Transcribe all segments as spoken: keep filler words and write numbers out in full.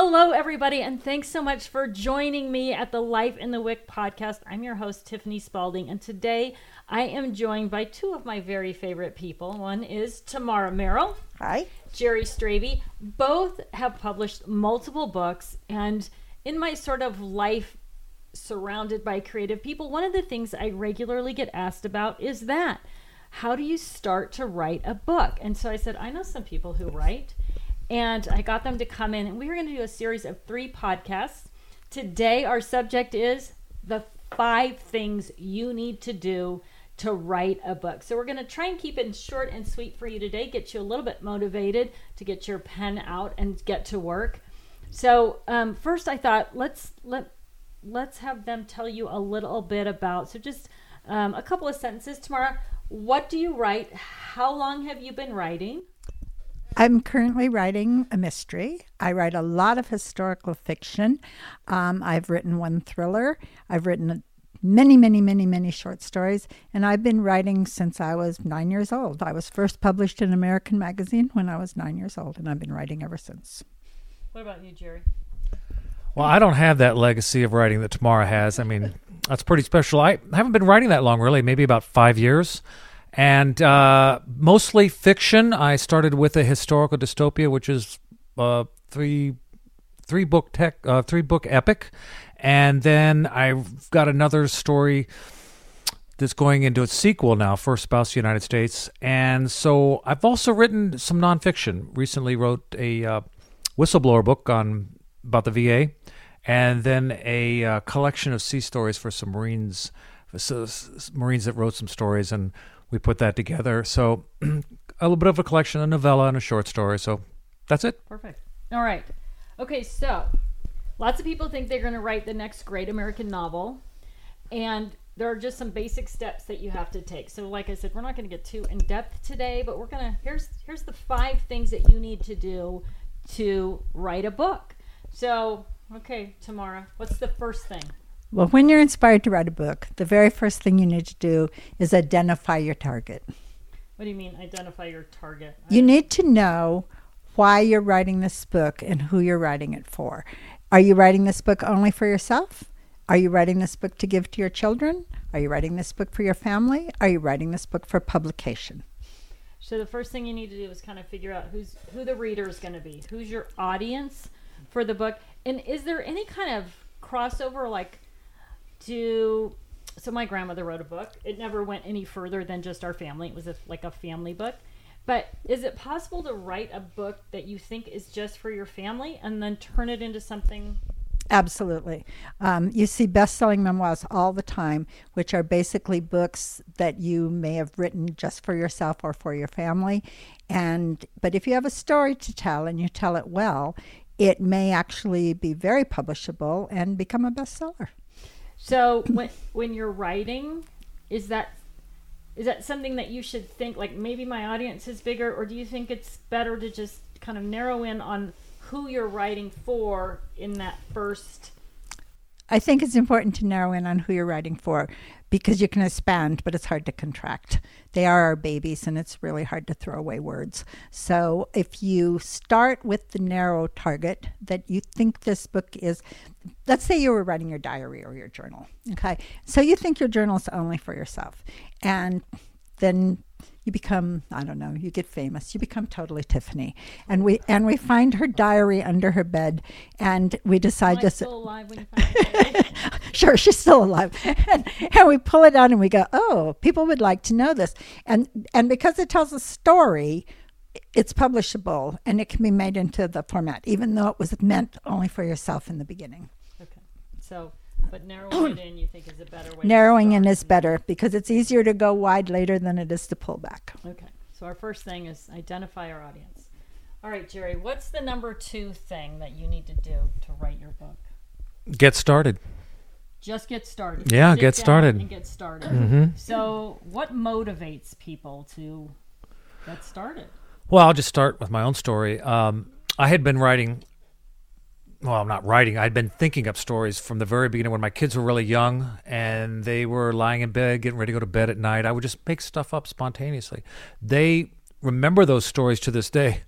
Hello, everybody, and thanks so much for joining me at the Life in the Wick podcast. I'm your host, Tiffany Spalding, and today I am joined by two of my very favorite people. One is Tamara Merrill. Hi. Jerry Stravey. Both have published multiple books, and in my sort of life surrounded by creative people, one of the things I regularly get asked about is that. How do you start to write a book? And so I said, I know some people who write. And I got them to come in, and we were going to do a series of three podcasts. Today, our subject is the five things you need to do to write a book. So we're going to try and keep it short and sweet for you today, get you a little bit motivated to get your pen out and get to work. So um, first, I thought let's let let's have them tell you a little bit about. So just um, a couple of sentences. Tamara, what do you write? How long have you been writing? I'm currently writing a mystery. I write a lot of historical fiction. Um, I've written one thriller. I've written many, many, many, many short stories. And I've been writing since I was nine years old. I was first published in American Magazine when I was nine years old, and I've been writing ever since. What about you, Jerry? Well, I don't have that legacy of writing that Tamara has. I mean, that's pretty special. I haven't been writing that long, really, maybe about five years. And uh, mostly fiction. I started with a historical dystopia, which is uh, three three book tech uh, three book epic, and then I've got another story that's going into a sequel now, First Spouse of the United States. And so I've also written some nonfiction. Recently, wrote a uh, whistleblower book on about the V A, and then a uh, collection of sea stories for some Marines, so, Marines that wrote some stories and. We put that together. So a little bit of a collection, a novella, and a short story. So that's it. Perfect. All right. Okay, so lots of people think they're going to write the next great American novel. And there are just some basic steps that you have to take. So like I said, we're not going to get too in-depth today, but we're going to, here's here's the five things that you need to do to write a book. So, okay, Tamara, what's the first thing? Well, when you're inspired to write a book, the very first thing you need to do is identify your target. What do you mean, identify your target? You need to know why you're writing this book and who you're writing it for. Are you writing this book only for yourself? Are you writing this book to give to your children? Are you writing this book for your family? Are you writing this book for publication? So the first thing you need to do is kind of figure out who's who the reader is going to be. Who's your audience for the book? And is there any kind of crossover, like, Do so my grandmother wrote a book. It never went any further than just our family. It was a, like a family book. But is it possible to write a book that you think is just for your family and then turn it into something? Absolutely. Um, you see best-selling memoirs all the time, which are basically books that you may have written just for yourself or for your family. And but if you have a story to tell and you tell it well, it may actually be very publishable and become a bestseller. So when when you're writing, is that is that something that you should think, like, maybe my audience is bigger, or do you think it's better to just kind of narrow in on who you're writing for in that first? I think it's important to narrow in on who you're writing for, because you can expand, but it's hard to contract. They are our babies, and it's really hard to throw away words. So if you start with the narrow target that you think this book is, let's say you were writing your diary or your journal, okay? So you think your journal is only for yourself, and then you become, I don't know, you get famous. You become Totally Tiffany. And we and we find her diary under her bed, and we decide Am I to... still alive when you find it? Sure, she's still alive. And, and we pull it out and we go, oh, people would like to know this. And and because it tells a story, it's publishable, and it can be made into the format, even though it was meant only for yourself in the beginning. Okay. So... But narrowing it in, you think, is a better way? Narrowing in is better because it's easier to go wide later than it is to pull back. Okay. So our first thing is identify our audience. All right, Jerry, what's the number two thing that you need to do to write your book? Get started. Just get started. Yeah, Sit get down started. And get started. Mm-hmm. So what motivates people to get started? Well, I'll just start with my own story. Um, I had been writing... Well, I'm not writing. I'd been thinking up stories from the very beginning when my kids were really young and they were lying in bed, getting ready to go to bed at night. I would just make stuff up spontaneously. They remember those stories to this day.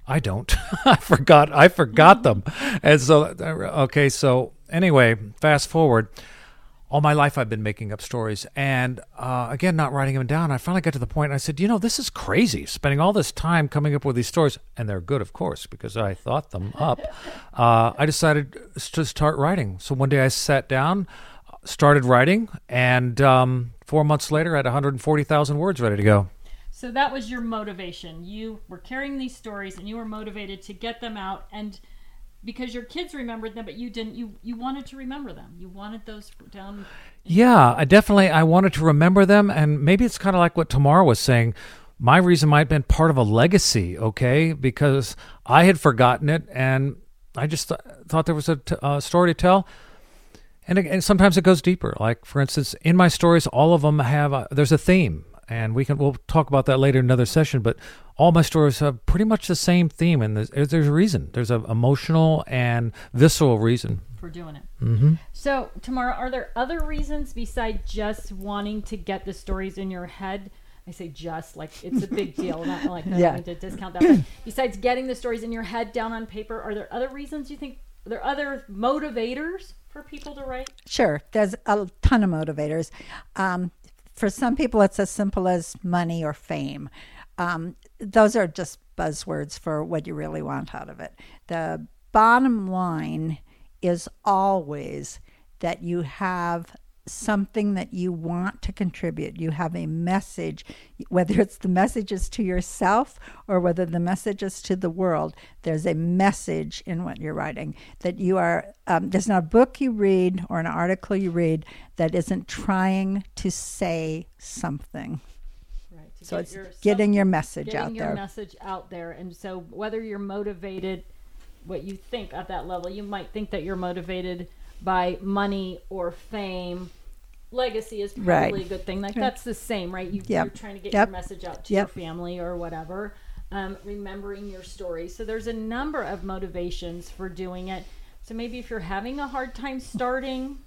I don't. I forgot. I forgot them. And so, okay. So anyway, fast forward. All my life I've been making up stories, and uh, again, not writing them down. I finally got to the point, and I said, you know, this is crazy, spending all this time coming up with these stories, and they're good, of course, because I thought them up. Uh, I decided to start writing. So one day I sat down, started writing, and um, four months later, I had one hundred forty thousand words ready to go. So that was your motivation. You were carrying these stories, and you were motivated to get them out, and because your kids remembered them, but you didn't. You you wanted to remember them. You wanted those down. Yeah, I definitely. I wanted to remember them, and maybe it's kind of like what Tamara was saying. My reason might have been part of a legacy, okay? Because I had forgotten it, and I just th- thought there was a t- uh, story to tell. And, and sometimes it goes deeper. Like, for instance, in my stories, all of them have a, there's a theme. And we can we'll talk about that later in another session. But all my stories have pretty much the same theme, and there's, there's a reason. There's an emotional and visceral reason for doing it. Mm-hmm. So, Tamara, are there other reasons besides just wanting to get the stories in your head? I say just like it's a big deal, not like I Yeah. mean to discount that. But besides getting the stories in your head down on paper, are there other reasons you think? Are there other motivators for people to write? Sure, there's a ton of motivators. Um, For some people, it's as simple as money or fame. Um, those are just buzzwords for what you really want out of it. The bottom line is always that you have something that you want to contribute. You have a message, whether it's the messages to yourself or whether the messages to the world. There's a message in what you're writing that you are, um, there's not a book you read or an article you read that isn't trying to say something. Right. To So get it's your getting some- your message getting out your there. message out there. And so whether you're motivated, what you think at that level, you might think that you're motivated by money or fame. Legacy is probably Right. a good thing. Like that's the same, right? You, Yep. You're trying to get Yep. your message out to Yep. your family or whatever. Um, remembering your story. So there's a number of motivations for doing it. So maybe if you're having a hard time starting,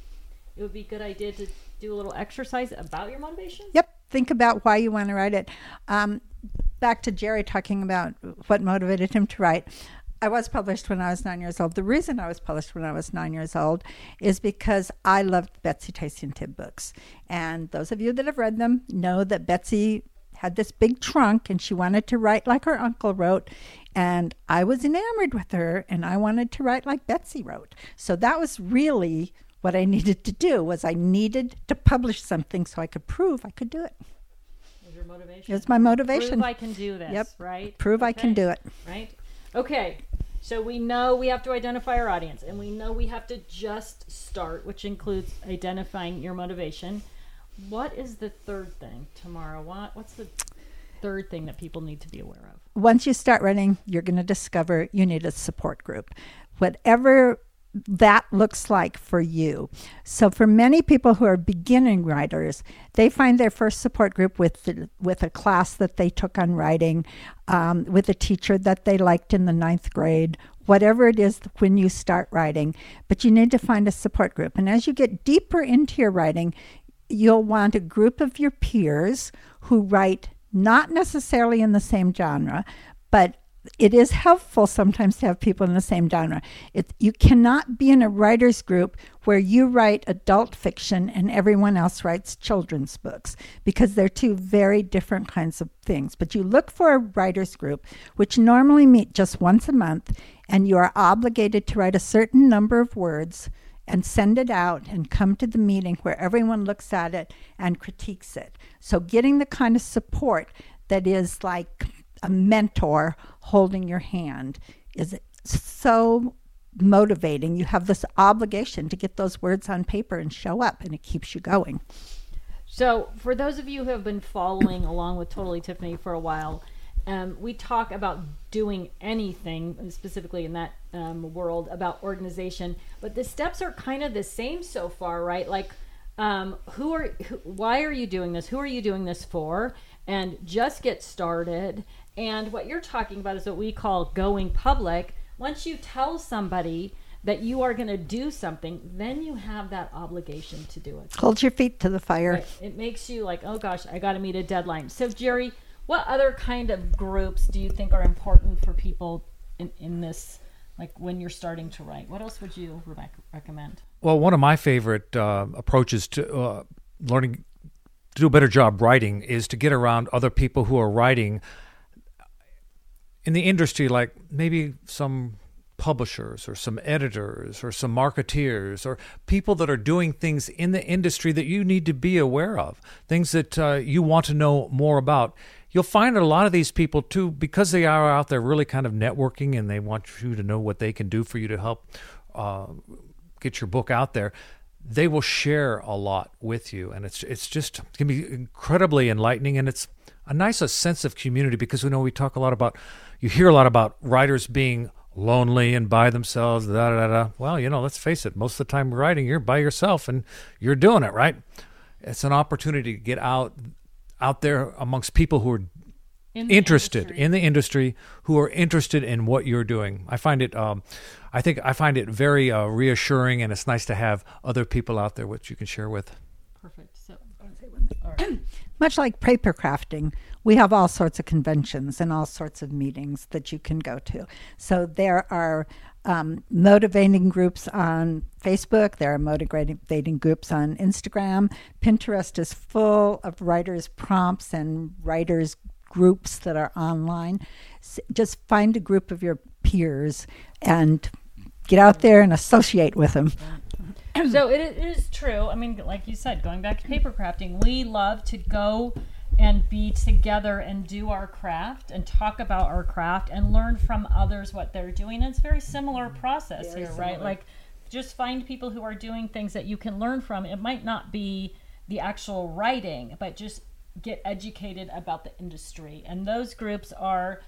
it would be a good idea to do a little exercise about your motivation. Yep. Think about why you want to write it. Um, back to Jerry talking about what motivated him to write. I was published when I was nine years old. The reason I was published when I was nine years old is because I loved Betsy Tacy and Tib books. And those of you that have read them know that Betsy had this big trunk and she wanted to write like her uncle wrote. And I was enamored with her and I wanted to write like Betsy wrote. So that was really what I needed to do, was I needed to publish something so I could prove I could do it. Was your motivation? It's my motivation. Prove I can do this. Yep. Right. Prove I can Okay. do it. Right. Okay. So we know we have to identify our audience, and we know we have to just start, which includes identifying your motivation. What is the third thing, Tamara? What What's the third thing that people need to be aware of? Once you start writing, you're going to discover you need a support group. Whatever that looks like for you. So for many people who are beginning writers, they find their first support group with the, with a class that they took on writing, um, with a teacher that they liked in the ninth grade, whatever it is when you start writing. But you need to find a support group. And as you get deeper into your writing, you'll want a group of your peers who write not necessarily in the same genre, but it is helpful sometimes to have people in the same genre. It, you cannot be in a writer's group where you write adult fiction and everyone else writes children's books, because they're two very different kinds of things. But you look for a writer's group, which normally meet just once a month, and you are obligated to write a certain number of words and send it out and come to the meeting where everyone looks at it and critiques it. So getting the kind of support that is like a mentor holding your hand is so motivating. You have this obligation to get those words on paper and show up, and it keeps you going. So for those of you who have been following along with Totally Tiffany for a while, um, we talk about doing anything, specifically in that um, world, about organization, but the steps are kind of the same so far, right? Like, um, who are, who, why are you doing this? Who are you doing this for? And just get started. And what you're talking about is what we call going public. Once you tell somebody that you are going to do something, then you have that obligation to do it. Hold your feet to the fire. Right. It makes you like, oh gosh, I got to meet a deadline. So Jerry, What other kind of groups do you think are important for people in, in this, like when you're starting to write? What else would you rec- recommend? Well, one of my favorite uh, approaches to uh, learning to do a better job writing is to get around other people who are writing in the industry, like maybe some publishers or some editors or some marketeers or people that are doing things in the industry that you need to be aware of, things that uh, you want to know more about. You'll find that a lot of these people, too, because they are out there really kind of networking and they want you to know what they can do for you to help uh, get your book out there, they will share a lot with you. And it's it's just it can be incredibly enlightening, and it's a nice a sense of community, because we know we talk a lot about, you hear a lot about writers being lonely and by themselves, da, da, da, da. Well, you know, let's face it, most of the time writing, you're by yourself and you're doing it, right? It's an opportunity to get out out there amongst people who are in interested industry. in the industry, who are interested in what you're doing. I find it, um, I think I find it very uh, reassuring, and it's nice to have other people out there which you can share with. Perfect. So, all right. Much like paper crafting, we have all sorts of conventions and all sorts of meetings that you can go to. So there are um, motivating groups on Facebook. There are motivating groups on Instagram. Pinterest is full of writers' prompts and writers' groups that are online. S- just find a group of your peers and get out there and associate with them. So it, it is true. I mean, like you said, going back to paper crafting, we love to go and be together and do our craft and talk about our craft and learn from others what they're doing. And it's a very similar process very here, similar. Right? Like, just find people who are doing things that you can learn from. It might not be the actual writing, but just get educated about the industry. And those groups are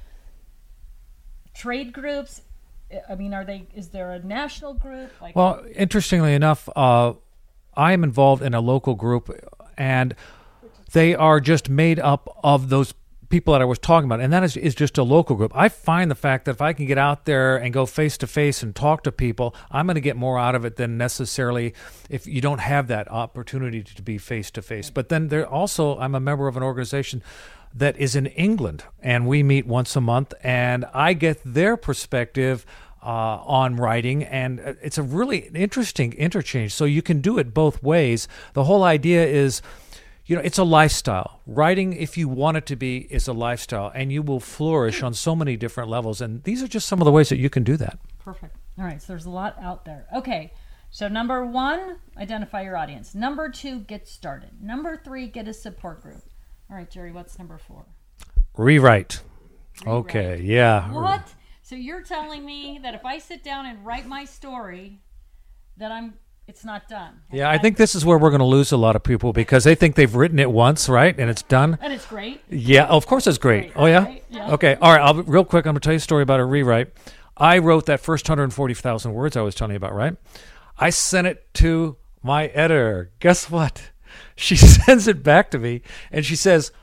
trade groups. I mean, are they? Is there a national group? Like, well, interestingly enough, uh, I am involved in a local group, and they are just made up of those people that I was talking about, and that is, is just a local group. I find the fact that if I can get out there and go face-to-face and talk to people, I'm going to get more out of it than necessarily if you don't have that opportunity to be face-to-face. But then there also, I'm a member of an organization that is in England, and we meet once a month, and I get their perspective uh, on writing, and it's a really interesting interchange. So you can do it both ways. The whole idea is, you know, it's a lifestyle. Writing, if you want it to be, is a lifestyle, and you will flourish on so many different levels, and these are just some of the ways that you can do that. Perfect. All right, so there's a lot out there. Okay, so number one, identify your audience. Number two, get started. Number three, get a support group. All right, Jerry, what's number four? Rewrite. Rewrite. Okay, yeah. What? So you're telling me that if I sit down and write my story, that I'm it's not done? Yeah, I think this is where we're going to lose a lot of people, because they think they've written it once, right, and it's done. And it's great. Yeah, of course it's great. great. Oh, yeah? Right? yeah? Okay, all right, I'll, real quick, I'm going to tell you a story about a rewrite. I wrote that first one hundred forty thousand words I was telling you about, right? I sent it to my editor. Guess what? She sends it back to me, and she says,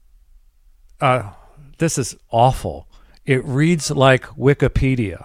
uh, this is awful. It reads like Wikipedia.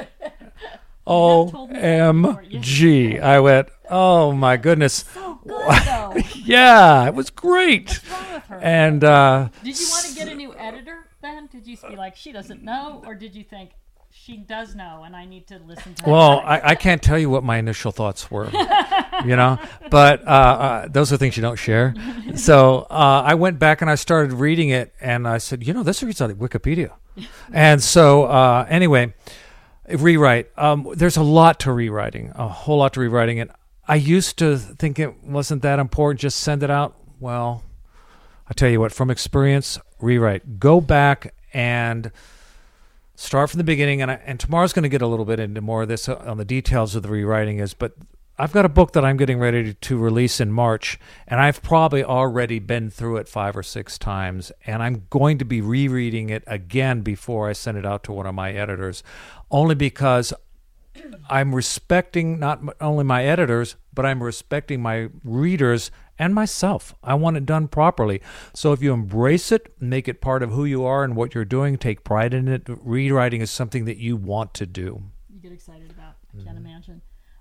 O M G. I went, oh, my goodness. So good, though. Yeah, it was great. What's wrong with her? And uh, did you want to get a new editor then? Did you be like, she doesn't know? Or did you think, she does know, and I need to listen to her? Well, I, I can't tell you what my initial thoughts were, you know, but uh, uh, those are things you don't share. So uh, I went back and I started reading it, and I said, you know, this reads like Wikipedia. And so uh, anyway, rewrite. Um, there's a lot to rewriting, a whole lot to rewriting. And I used to think it wasn't that important, just send it out. Well, I tell you what, from experience, rewrite. Go back and start from the beginning, and I, and tomorrow's going to get a little bit into more of this uh, on the details of the rewriting is, but I've got a book that I'm getting ready to, to release in March, and I've probably already been through it five or six times, and I'm going to be rereading it again before I send it out to one of my editors, only because I'm respecting not only my editors, but I'm respecting my readers and myself. I want it done properly. So if you embrace it, make it part of who you are and what you're doing, take pride in it, rewriting is something that you want to do. You get excited about. I can't mm-hmm. imagine.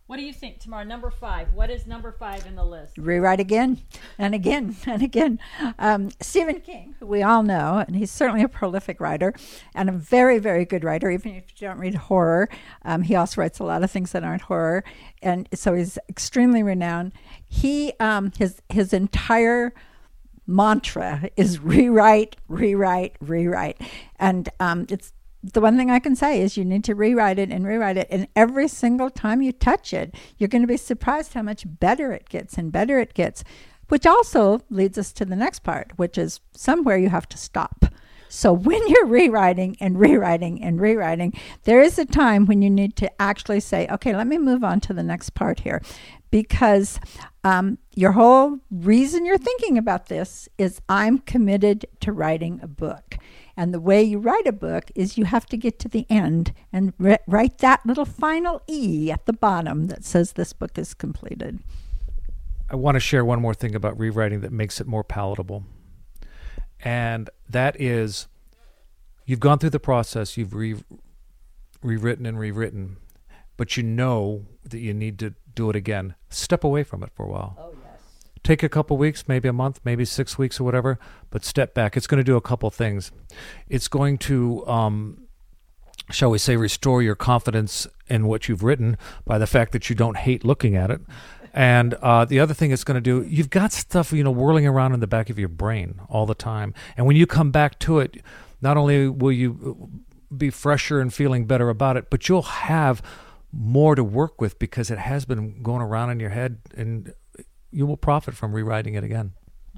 What do you think, Tamara? Number five. What is number five in the list? Rewrite again and again and again. Um, Stephen King, who we all know, and he's certainly a prolific writer and a very, very good writer, even if you don't read horror. Um, he also writes a lot of things that aren't horror. And so he's extremely renowned. He, um, his, his entire mantra is rewrite, rewrite, rewrite. And um, it's the one thing I can say is you need to rewrite it and rewrite it. And every single time you touch it, you're going to be surprised how much better it gets and better it gets, which also leads us to the next part, which is somewhere you have to stop. So when you're rewriting and rewriting and rewriting, there is a time when you need to actually say, okay, let me move on to the next part here. Because um, your whole reason you're thinking about this is I'm committed to writing a book. And the way you write a book is you have to get to the end and re- write that little final E at the bottom that says this book is completed. I want to share one more thing about rewriting that makes it more palatable. And that is, you've gone through the process, you've re- rewritten and rewritten, but you know that you need to do it again. Step away from it for a while. Oh, yes. Take a couple weeks, maybe a month, maybe six weeks or whatever, but step back. It's going to do a couple things. It's going to, um, shall we say, restore your confidence in what you've written by the fact that you don't hate looking at it. And uh, the other thing it's going to do, you've got stuff, you know, whirling around in the back of your brain all the time. And when you come back to it, not only will you be fresher and feeling better about it, but you'll have more to work with because it has been going around in your head, and you will profit from rewriting it again.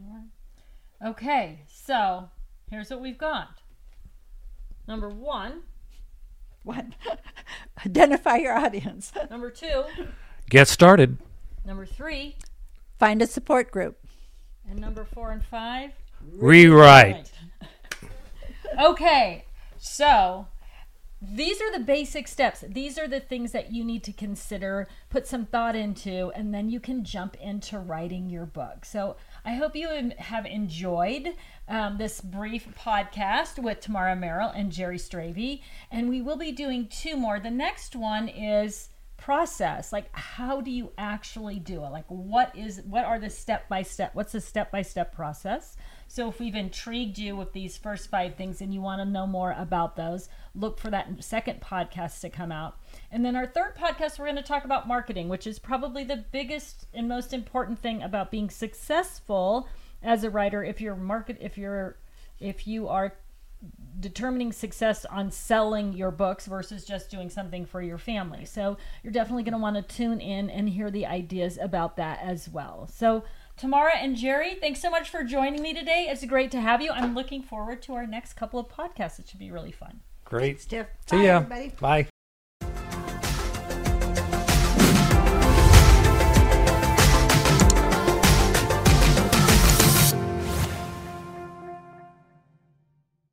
Okay, so here's what we've got. Number one. One, identify your audience. Number two. Get started. Number three. Find a support group. And number four and five. Rewrite. Okay, so these are the basic steps. These are the things that you need to consider, put some thought into, and then you can jump into writing your book. So I hope you have enjoyed um, this brief podcast with Tamara Merrill and Jerry Stravey. And we will be doing two more. The next one is process. Like, how do you actually do it? Like, what is, what are the step-by-step, what's the step-by-step process? So if we've intrigued you with these first five things and you want to know more about those, look for that second podcast to come out. And then our third podcast, we're going to talk about marketing, which is probably the biggest and most important thing about being successful as a writer. If you're market, if you're, if you are determining success on selling your books versus just doing something for your family. So you're definitely going to want to tune in and hear the ideas about that as well. So Tamara and Jerry, thanks so much for joining me today. It's great to have you. I'm looking forward to our next couple of podcasts. It should be really fun. Great. Steph. See Bye, ya. everybody. Bye.